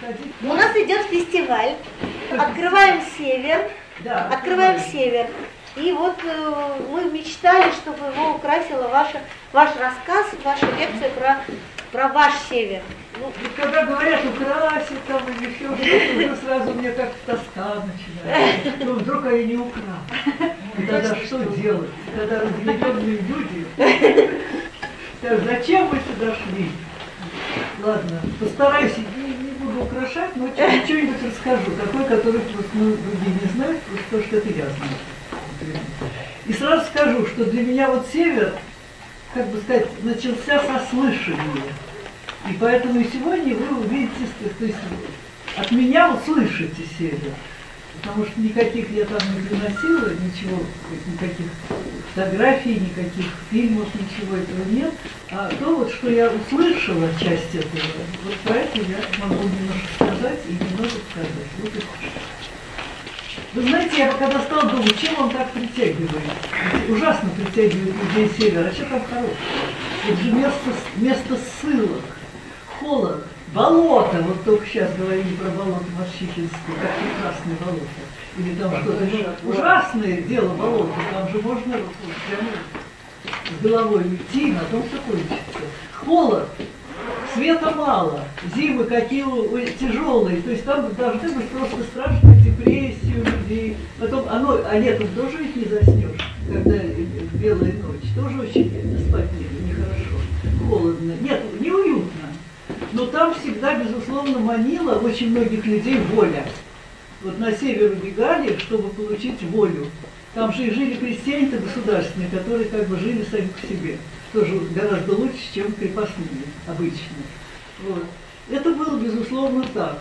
приходить. У нас идет фестиваль. Открываем север. Да, Открываем север. И вот мы мечтали, чтобы его украсила ваш рассказ, ваша лекция про ваш север. Ну, когда говорят украсить там или еще что-то, уже сразу мне как-то тоска начинается. Ну, вдруг они не украсят. И тогда что делать? Тогда разъяренные люди. Зачем вы сюда шли? Ладно, постараюсь, не буду украшать, но что-нибудь расскажу. Такой, который просто другие не знают, потому что это я знаю. И сразу скажу, что для меня вот север, как бы сказать, начался со слышания. И поэтому и сегодня вы увидите, то есть от меня услышите север. Потому что никаких я там не приносила, ничего, никаких фотографий, никаких фильмов, ничего этого нет. А то вот, что я услышала часть этого, вот про это я могу немножко сказать и немного сказать. Вот это. Вы знаете, я когда стала думать, чем он так притягивает? Ужасно притягивает людей севера. А что там хорошего? Это же место ссылок, холод. Болото, вот только сейчас говорили про болото Морщихинское, как прекрасное болото. Или там что-то ужасное дело болото, там же можно вот прямо с головой уйти, на том все кончится. Холод, света мало, зимы какие тяжелые, то есть там должны быть просто страшные депрессии у людей. Потом а летом тоже ведь не заснешь, когда белая ночь, тоже очень спать нехорошо, холодно. Нет, неуютно. Но там всегда, безусловно, манила очень многих людей воля. Вот на север убегали, чтобы получить волю. Там же и жили крестьяне-то государственные, которые как бы жили сами по себе. Тоже гораздо лучше, чем крепостные обычные. Вот. Это было, безусловно, так.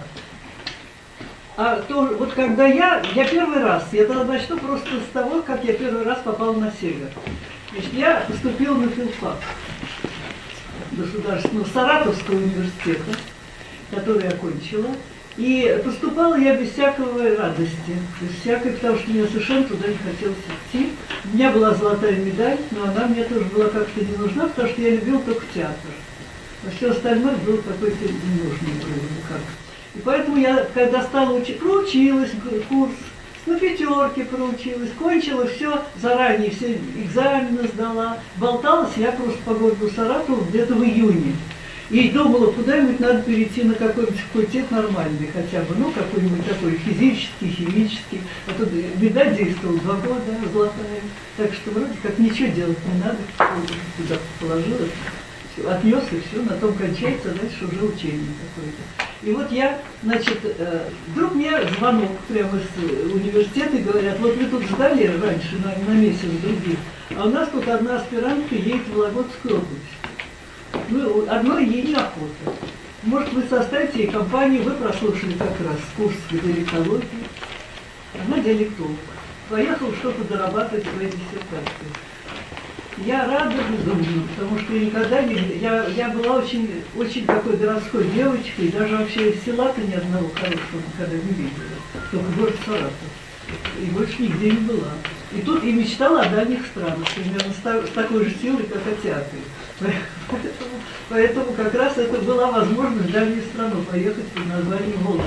А то, вот когда я первый раз, я тогда начну просто с того, как я первый раз попала на север. Значит, я поступила на филфак государственного Саратовского университета, который я окончила. И поступала я без всякой радости, без всякой, потому что мне совершенно туда не хотелось идти. У меня была золотая медаль, но она мне тоже была как-то не нужна, потому что я любила только театр. А все остальное было какой-то ненужный как. И поэтому я, когда стала учить, проучилась курс, на пятерке проучилась, кончила все заранее, все экзамены сдала. Болталась я просто по городу Саратову где-то в июне. И думала, куда-нибудь надо перейти на какой-нибудь факультет нормальный хотя бы, ну, какой-нибудь такой физический, химический. А тут медаль действовала 2 года, золотая. Так что вроде как ничего делать не надо, туда положила, отнес и все, на том кончается, а дальше уже учение какое-то. И вот я, значит, вдруг мне звонок прямо с университета и говорят, вот вы тут ждали раньше на месяц других, а у нас тут одна аспирантка едет в Вологодскую область. Ну, одной ей неохота. Может, вы составите ей компанию, вы прослушали как раз курс диалектологии. Она диалектолог. Поехала что-то дорабатывать своей диссертации. Я рада безумно, потому что я никогда не... Я была очень, очень такой городской девочкой, и даже вообще из села-то ни одного хорошего никогда не видела. Только город Саратов. И больше нигде не была. И тут и мечтала о дальних странах, примерно с такой же силой, как о театре. Поэтому как раз это была возможность в дальнюю страну поехать под названием Вологда.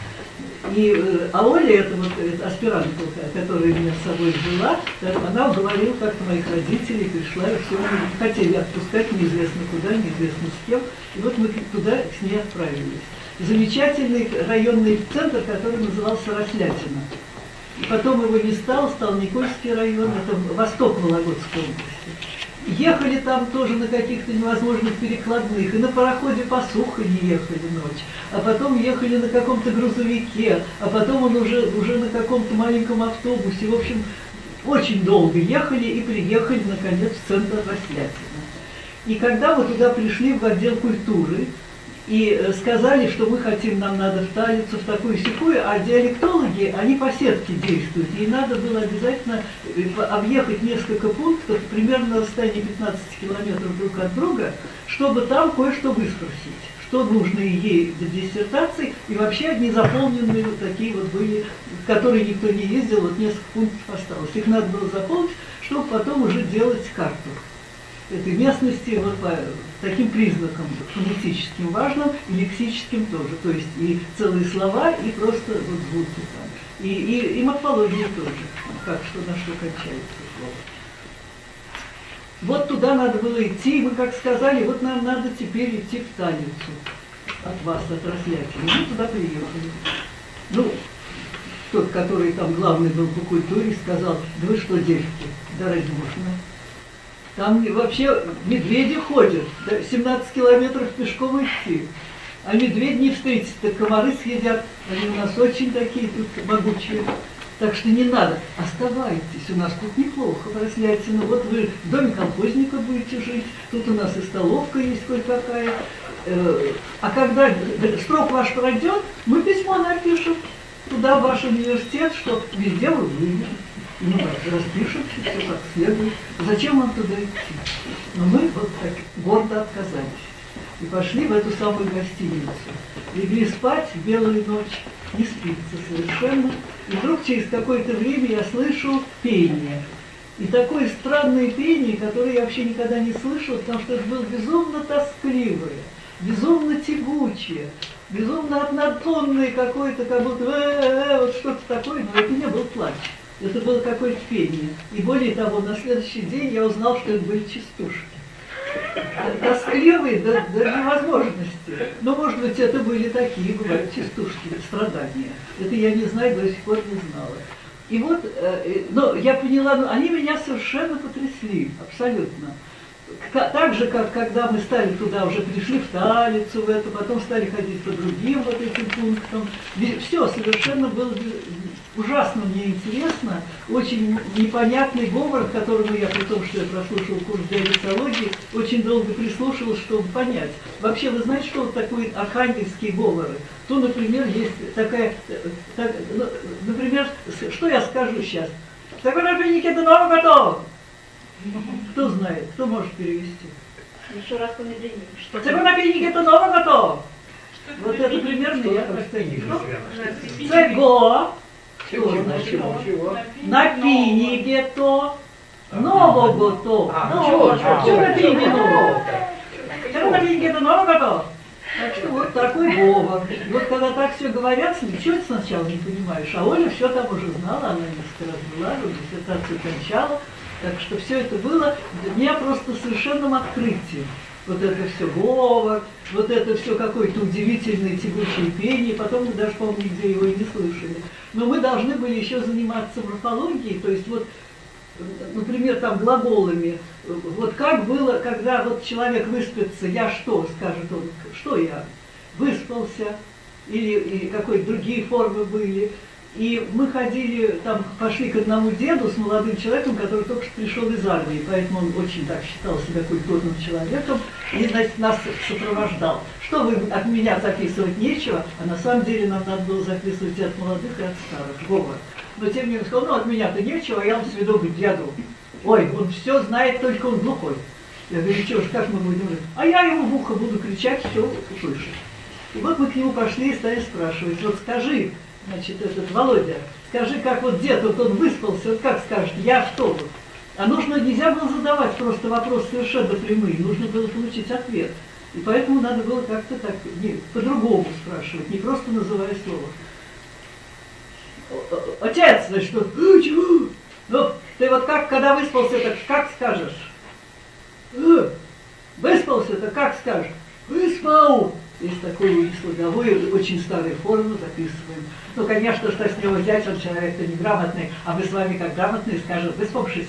А Оля, эта аспирантка, которая меня с собой взяла, она уговорила как-то моих родителей, пришла, и все, мы не хотели отпускать неизвестно куда, неизвестно с кем. И вот мы туда с ней отправились. Замечательный районный центр, который назывался Рослятино. И потом его не стало, стал Никольский район, это восток Вологодской области. Ехали там тоже на каких-то невозможных перекладных, и на пароходе по Сухани ехали ночь, а потом ехали на каком-то грузовике, а потом он уже на каком-то маленьком автобусе. В общем, очень долго ехали и приехали, наконец, в центр Рослятина. И когда мы туда пришли в отдел культуры, и сказали, что мы хотим, нам надо в Талицу, в такую-сякую, а диалектологи, они по сетке действуют. И надо было обязательно объехать несколько пунктов, примерно на расстоянии 15 километров друг от друга, чтобы там кое-что выспросить, что нужно ей для диссертации. И вообще одни заполненные вот такие вот были, в которые никто не ездил, вот несколько пунктов осталось. Их надо было заполнить, чтобы потом уже делать карту. этой местности вот по таким признакам фонетическим важным и лексическим тоже. То есть и целые слова, и просто вот звуки там. И морфология тоже, как что на что кончается слово. Вот туда надо было идти, и мы как сказали, вот нам надо теперь идти в Талицу от вас, от Рослятина. Мы туда приехали. Ну, тот, который там главный был по культуре, сказал: да вы что, девки, да ради можно. Там вообще медведи ходят, 17 километров пешком идти. А медведь не встретить-то, комары съедят. Они у нас очень такие тут могучие. Так что не надо, оставайтесь, у нас тут неплохо в Рослятино. Вот вы в доме колхозника будете жить, тут у нас и столовка есть кое-какая. А когда срок ваш пройдет, мы письмо напишем туда, в ваш университет, что везде вы были. Ну, распишем все как следует. Зачем вам туда идти? Но мы вот так гордо отказались. И пошли в эту самую гостиницу. Легли спать в белую ночь, не спится совершенно. И вдруг через какое-то время я слышу пение. И такое странное пение, которое я вообще никогда не слышала, потому что это было безумно тоскливое, безумно тягучее, безумно однотонное какое-то, как будто вот что-то такое, но это не был плач. Это было какое-то пение. И более того, на следующий день я узнал, что это были частушки. Тоскливые до невозможности. Но, может быть, это были такие, бывают, частушки, страдания. Это я не знаю, до сих пор не знала. И вот, но я поняла, они меня совершенно потрясли, абсолютно. Так же, как когда мы стали туда, уже пришли в Талицу, в это, потом стали ходить по другим вот этим пунктам. Все совершенно было ужасно мне интересно, очень непонятный говор, к которому я, при том, что я прослушала курс диалектологии, очень долго прислушивалась, чтобы понять. Вообще, вы знаете, что вот такое архангельские говоры? То, например, есть такая, например, что я скажу сейчас? «Такой напильник это новый готов!» Кто знает, кто может перевести? Еще раз помедленнее. «Такой напильник это новый готов!» Вот это примерно я представляю. Цего. Что значит? Напильнике то, нового то. Что напильнике нового? Что напильнике это нового то? Так что вот такой говор. И вот когда так все говорят, ничего сначала не понимаешь. А Оля все там уже знала, она несколько раз была, диссертацию кончала. Так что все это было для меня просто совершенным открытием. Вот это все говор, вот это все какое-то удивительное тягучее пение, потом мы даже, по-моему, нигде его и не слышали. Но мы должны были еще заниматься морфологией, то есть вот, например, там глаголами. Вот как было, когда вот человек выспится, я что, скажет он, что я? Выспался, или какие-то другие формы были. И мы ходили, там пошли к одному деду с молодым человеком, который только что пришел из армии, поэтому он очень так считал себя культурным человеком и, значит, нас сопровождал. Что вы от меня записывать нечего, а на самом деле нам надо было записывать и от молодых, и от старых, говор. Но тем не менее, сказал, ну от меня-то нечего, я вам сведу к деду. Ой, он все знает, только он глухой. Я говорю, что ж, как мы будем жить? А я ему в ухо буду кричать, все услышит. И вот мы к нему пошли и стали спрашивать, вот скажи, значит, этот Володя, скажи, как вот дед, вот он выспался, вот как скажет, я что вот? А нельзя было задавать просто вопрос совершенно прямые, нужно было получить ответ. И поэтому надо было как-то так, по-другому спрашивать, не просто называя слово. Отец, значит, что? Чего? Ну, ты вот как, когда выспался, так как скажешь? Выспался, так как скажешь? Выспал! Есть такой слоговой, очень старые формы записываем. Ну, конечно, что с него взять, он человек-то неграмотный, а мы с вами как грамотные скажем, выспавшись.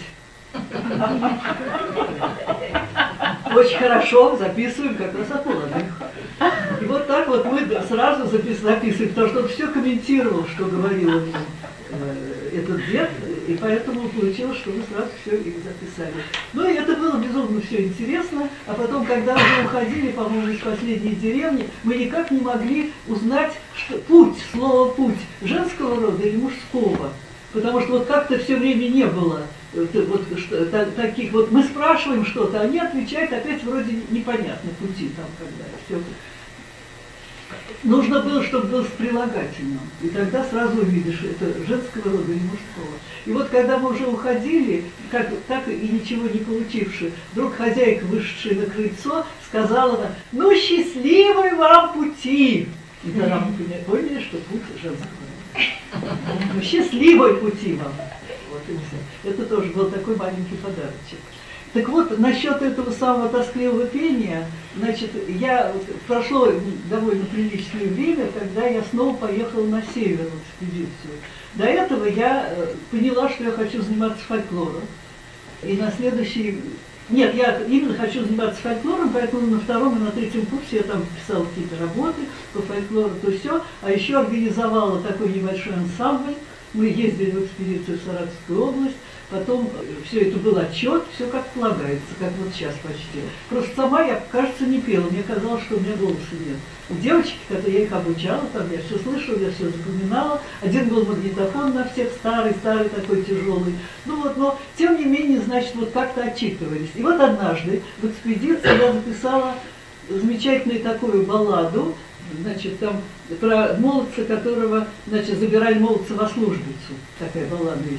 Очень хорошо записываем как раз от молодых. И вот так вот мы сразу записываем, потому что он все комментировал, что говорил ему этот дед, и поэтому получилось, что мы сразу все их записали. Ну и это было безумно все интересно, а потом, когда мы уходили, по-моему, из последней деревни, мы никак не могли узнать, что путь, слово путь, женского рода или мужского, потому что вот как-то все время не было вот, таких вот, мы спрашиваем что-то, они отвечают опять вроде непонятно пути там, когда все. Нужно было, чтобы был с прилагательным. И тогда сразу увидишь, это женского рода или мужского. И вот когда мы уже уходили, так и ничего не получивши, вдруг хозяйка, вышедшая на крыльцо, сказала нам: ну, счастливой вам пути! И тогда мы поняли, что путь женского рода. Ну, счастливой пути вам! Вот и все. Это тоже был такой маленький подарочек. Так вот, насчет этого самого тоскливого пения, значит, прошло довольно приличное время, когда я снова поехала на север в экспедицию. До этого я поняла, что я хочу заниматься фольклором. И на следующий... Нет, я именно хочу заниматься фольклором, поэтому на втором и на третьем курсе я там писала какие-то работы по фольклору, то все. А еще организовала такой небольшой ансамбль. Мы ездили в экспедицию в Саратовскую область. Потом все это был отчет, все как полагается, как вот сейчас почти. Просто сама я, кажется, не пела, мне казалось, что у меня голоса нет. Девочки, которые я их обучала, там я все слышала, я все запоминала. Один был магнитофон на всех, старый такой тяжелый. Ну вот, но тем не менее, значит, вот как-то отчитывались. И вот однажды в экспедиции я записала замечательную такую балладу, значит, там про молодца, которого, значит, забирали молодца во службицу. Такая баллада есть.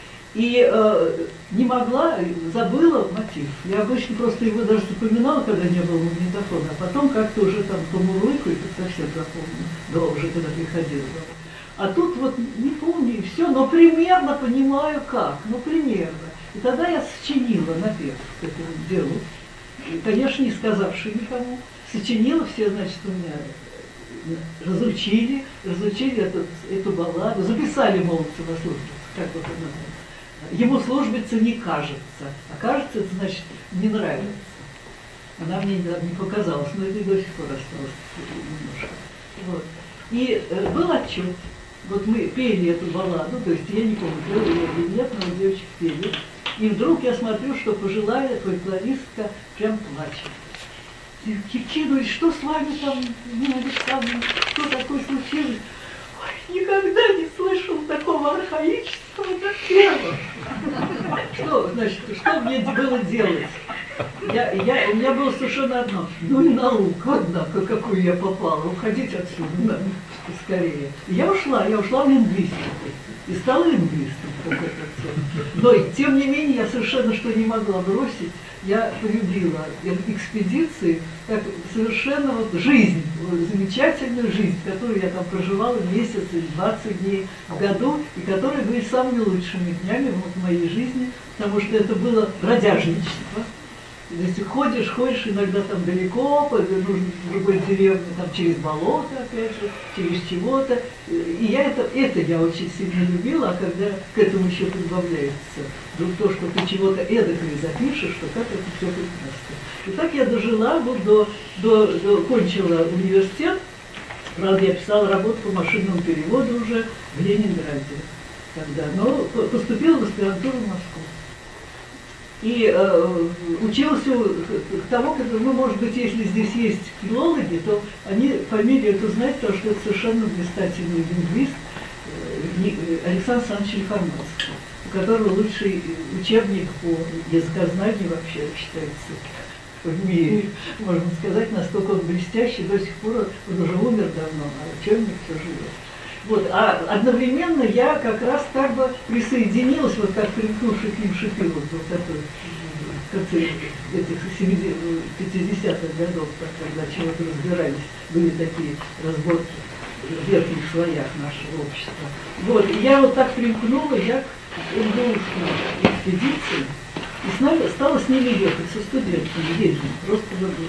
И не могла, забыла мотив. Я обычно просто его даже запоминала, когда не было магнитофона, а потом как-то уже там помурлыкаю, и совсем запомнила, да, уже когда приходила. А тут вот не помню и все, но примерно понимаю как, ну примерно. И тогда я сочинила напев к этому делу, и, конечно, не сказавши никому. Сочинила все, значит, у меня разучили эту балладу, записали молодца во службу, как вот она называется. Ему службица не кажется, а кажется, это значит не нравится. Она мне не показалась, но это и до сих пор осталось немножко. Вот. И был отчет. Вот мы пели эту балладу, то есть я не помню, пела я или нет, но девочки пели. И вдруг я смотрю, что пожилая фольклористка прям плачет. Кидывает, что с вами там, Нина Александровна, что такое случилось? Никогда не слышал такого архаического напева. Что, значит, что мне было делать? У меня было совершенно одно. Ну и наука, однако, какую я попала. Уходить отсюда скорее. Я ушла в лингвистику. И стала лингвистом. Но, тем не менее, я совершенно что не могла бросить. Я полюбила экспедиции как совершенно вот жизнь, замечательную жизнь, которую я там проживала месяц или 20 дней в году, и которые были самыми лучшими днями в моей жизни, потому что это было бродяжничество. Если ходишь, иногда там далеко, нужно в другой деревне, там через болото, опять же, через чего-то. И это я очень сильно любила, а когда к этому еще прибавляется вдруг то, что ты чего-то эдакое запишешь, что как это все прекрасно. И так я дожила, вот кончила университет. Правда, я писала работу по машинному переводу уже в Ленинграде тогда, но поступила в аспирантуру в Москву. И училась у того, который, может быть, если здесь есть филологи, то они фамилию эту знают, потому что это совершенно блистательный лингвист Александр Александрович Информатский, у которого лучший учебник по языкознанию вообще считается в мире, можно сказать, настолько он блестящий, до сих пор он уже умер давно, а учебник все живет. Вот, а одновременно я как раз как бы присоединилась, вот как примкнувший к ним Шипилов, вот который в конце этих 50-х годов, когда чего-то разбирались, были такие разборки в верхних слоях нашего общества. Вот, и я вот так примкнула, я к МГУшной экспедиции, и стала с ними ехать, со студентами ездить, просто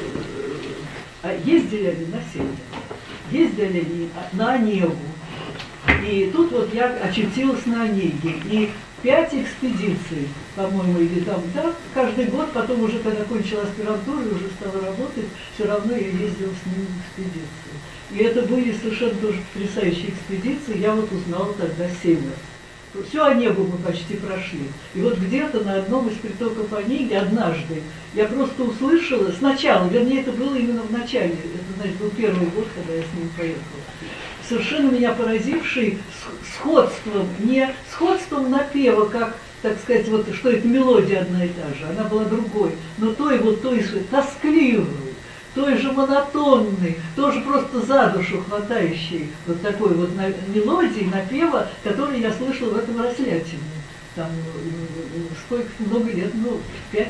ездили они на север, ездили они на Онегу. И тут вот я очутилась на Онеге, и 5 экспедиций, по-моему, или там, да, каждый год, потом уже, когда кончила аспирантуру и уже стала работать, все равно я ездила с ними в экспедиции. И это были совершенно тоже потрясающие экспедиции, я вот узнала тогда север. Всю Онегу мы почти прошли. И вот где-то на одном из притоков Онеги однажды я просто услышала, сначала, вернее, это было именно в начале, это, значит, был первый год, когда я с ним поехала, совершенно меня поразивший сходством, не сходством напева, как, так сказать, вот, что это мелодия одна и та же, она была другой, но той тоскливой, той же монотонной, тоже просто за душу хватающей вот такой вот мелодии, напева, который я слышала в этом Рослятине. Там сколько, много лет, 5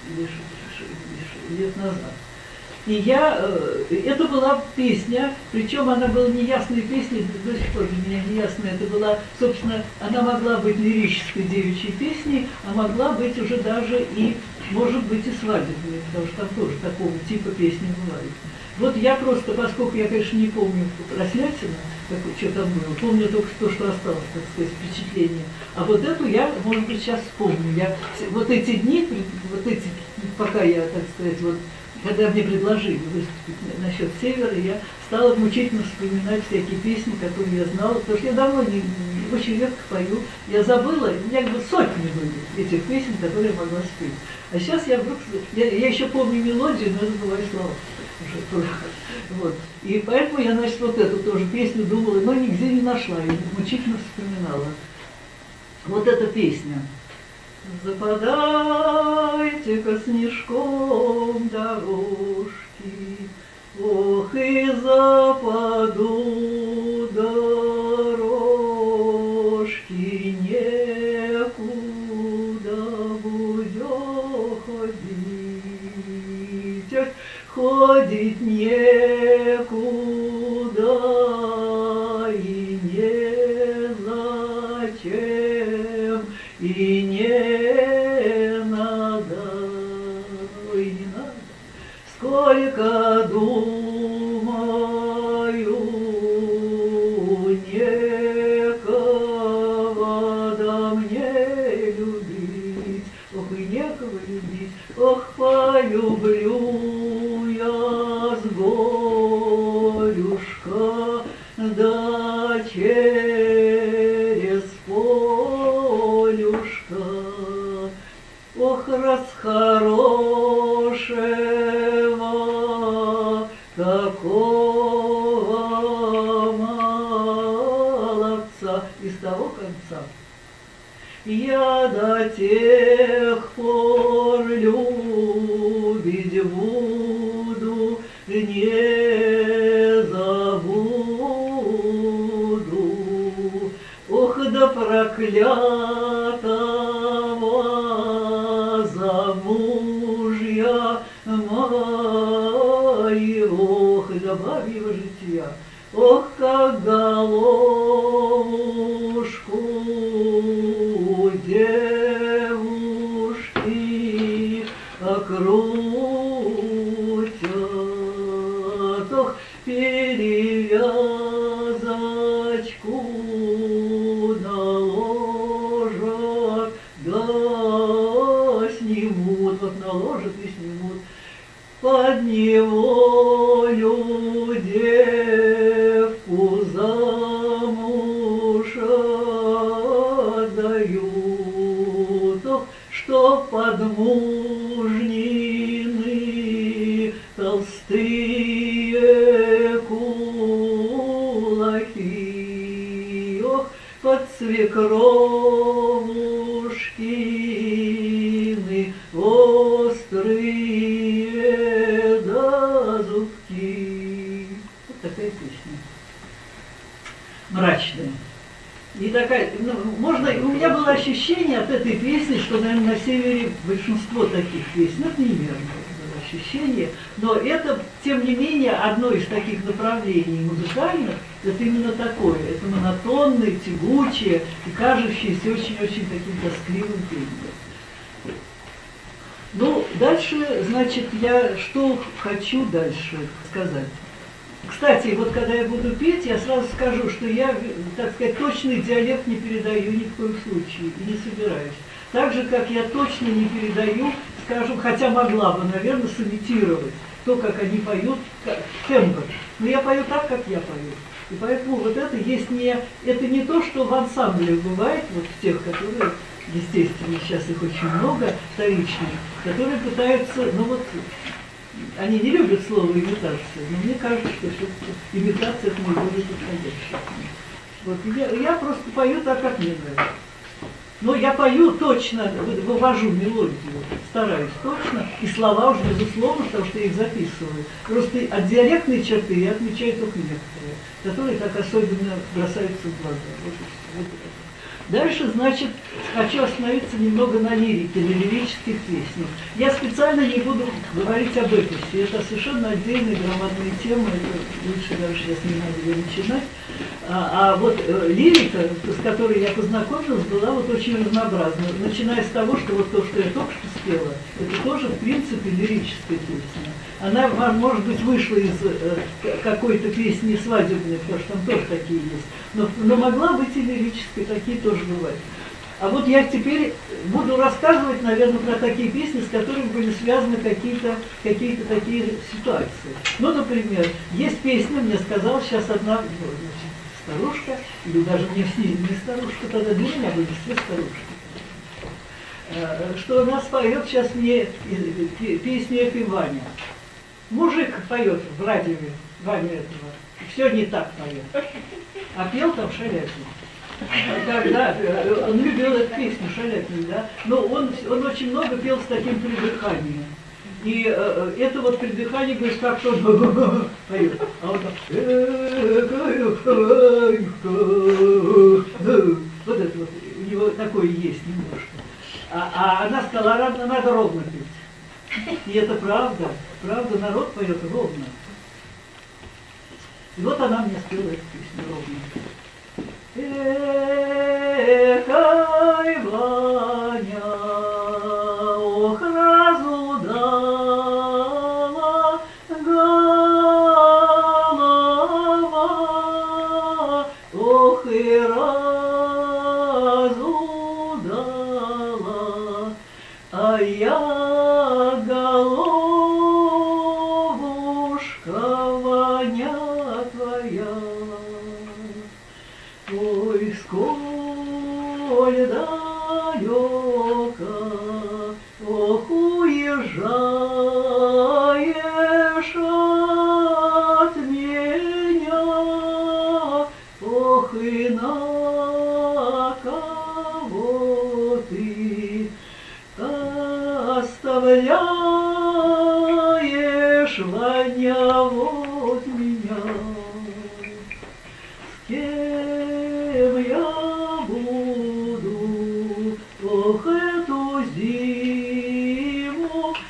лет назад. И это была песня, причем она была неясной песней, до сих пор для меня неясная. Это была, собственно, она могла быть лирической девичьей песней, а могла быть уже даже и, может быть, и свадебной, потому что там тоже такого типа песни бывают. Вот я просто, поскольку я, конечно, не помню Рослятина, что там было, помню только то, что осталось, так сказать, впечатление. А вот эту я, может быть, сейчас вспомню. Вот эти дни, пока я, так сказать, вот, когда мне предложили выступить насчет Севера, я стала мучительно вспоминать всякие песни, которые я знала, потому что я давно очень редко пою. Я забыла, у меня сотни были этих песен, которые я могла спеть. А сейчас я вдруг, я еще помню мелодию, но забываю слова. Вот. И поэтому я, значит, вот эту тоже песню думала, но нигде не нашла, и мучительно вспоминала. Вот эта песня. Западайте-ка снежком дорожки, ох, и западу дорожки, некуда будем ходить, ходить некуда и незачем, и не надо, ой, не надо. Сколько думаю, некого мне любить, ох, и некого любить, ох, полюблю я с горюшка, да через полюшка, ох, расхорошего такого молодца из того конца. Я до тех пор любить буду, не забуду. Ох, да проклятого замужья моего, да бабьего жития. Ох, как головушку девушки окрутят, ох, перевязочку наложат, да снимут, вот наложат и снимут, под неволю девку замуж отдают, ох, что подмужнины толстые кулаки, ох, под свекровушкины острые да зубки. Вот такая песня. Мрачная. И такая, можно, у меня было ощущение от этой песни, что, наверное, на севере большинство таких песен, это неверно было ощущение, но это, тем не менее, одно из таких направлений музыкальных, это именно такое, это монотонное, тягучее и кажущееся очень-очень таким тоскливым пением. Ну, дальше, значит, я что хочу дальше сказать. Кстати, вот когда я буду петь, я сразу скажу, что я, так сказать, точный диалект не передаю ни в коем случае и не собираюсь. Так же, как я точно не передаю, скажем, хотя могла бы, наверное, сымитировать то, как они поют, тембр. Но я пою так, как я пою. И поэтому вот это есть это не то, что в ансамбле бывает, вот в тех, которые, естественно, сейчас их очень много, вторичных, которые пытаются, они не любят слово имитация, но мне кажется, что все-таки имитация это наиболее подходящая. Вот, я просто пою так, как мне нравится. Но я пою точно, вывожу мелодию, стараюсь точно, и слова уже безусловно, потому что я их записываю. Просто от диалектной черты я отмечаю только некоторые, которые так особенно бросаются в глаза. Вот и все. Вот это. Дальше, значит, хочу остановиться немного на лирике, на лирических песнях. Я специально не буду говорить об эпосе. Это совершенно отдельная громадная тема, это лучше даже сейчас не надо ее начинать. А вот лирика, с которой я познакомилась, была вот очень разнообразна. Начиная с того, что вот то, что я только что спела, это тоже, в принципе, лирическая песня. Она, может быть, вышла из какой-то песни свадебной, потому что там тоже такие есть. Но могла быть и лирической, такие тоже бывают. А вот я теперь буду рассказывать, наверное, про такие песни, с которыми были связаны какие-то такие ситуации. Ну, например, есть песня, мне сказала сейчас одна, старушка, или даже не старушка, тогда для меня были все старушки, что она споет сейчас мне песню «Эпи Ваня». Мужик поет в радио, Ваня этого, все не так поет, а пел там Шаляпин. Когда он любил эту песню Шаляпин, да, но он очень много пел с таким придыханием. И это вот придыхание, говорит, как тот поет. А он так, вот это вот, у него такое есть немножко. А она сказала, надо ровно петь. И это правда, народ поет ровно. И вот она мне спела эту песню ровно. Эх, ай, Ваня, ох, разудала голова, ох, и разудала, а я головушка, Ваня твоя. Ой, сколь далеко, ох, уезжаешь от меня, ох, и на кого ты оставляешь, Ваня, вот меня. С кем я буду, ох, эту зиму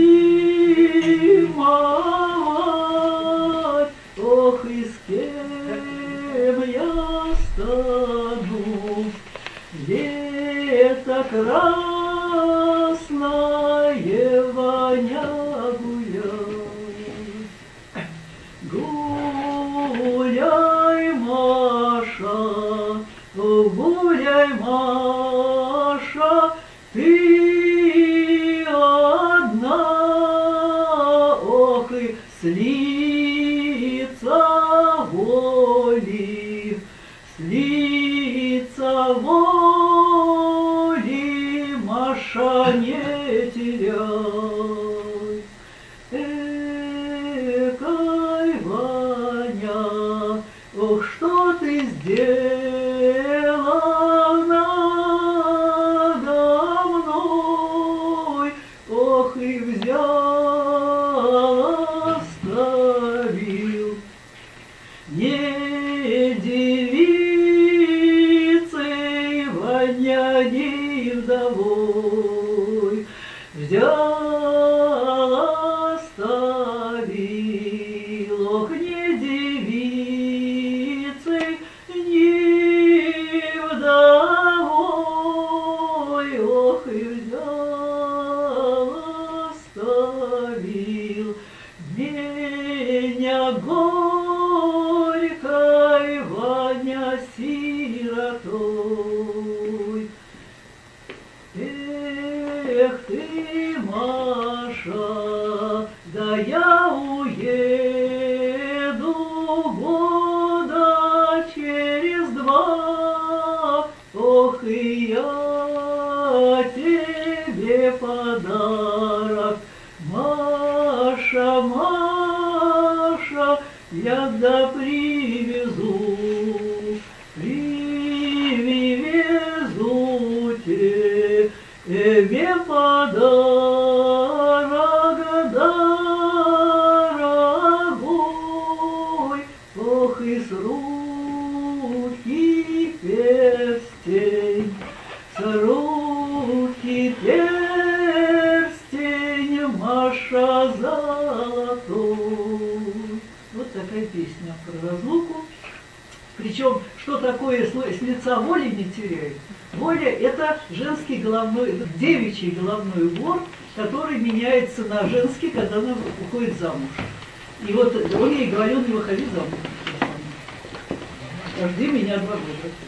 зимовать, ох, и с кем я стану лето красное, Ваня, гуляй, Маша, гуляй, Маша, ты одна, ох, и с лица воли, Маша, не теряй. Экай, Ваня, ох, что ты сделал надо мной, ох, и взял, оставил. Не девицей, Ваня, не вдовой, взял, оставил, ох, не девицей, не вдовой, ох, и взял, оставил меня горькой, Ваня. руки перстень, с руки перстень, Маша золотой. Вот такая песня про разлуку. Причем, что такое с лица воли не теряет? Воля – это женский головной, девичий головной убор, который меняется на женский, когда она уходит замуж. И вот он ей говорил, не выходи замуж. Жди меня 2 года.